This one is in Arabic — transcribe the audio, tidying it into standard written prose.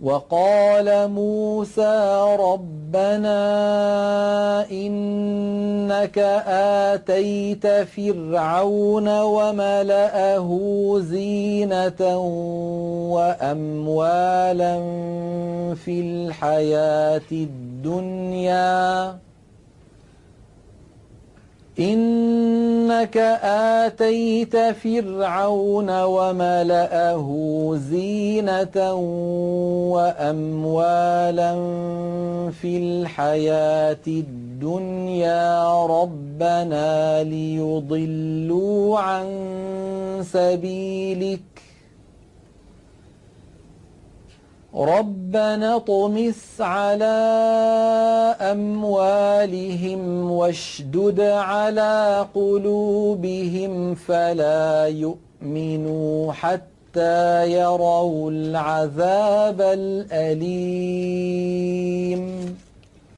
وقال موسى ربنا إنك آتيت فرعون وملأه زينة وأموالا في الحياة الدنيا إنك آتيت فرعون وملأه زينة وأموالا في الحياة الدنيا ربنا ليضلوا عن سبيلك ربنا اطمس على أموالهم واشدد على قلوبهم فلا يؤمنوا حتى يروا العذاب الأليم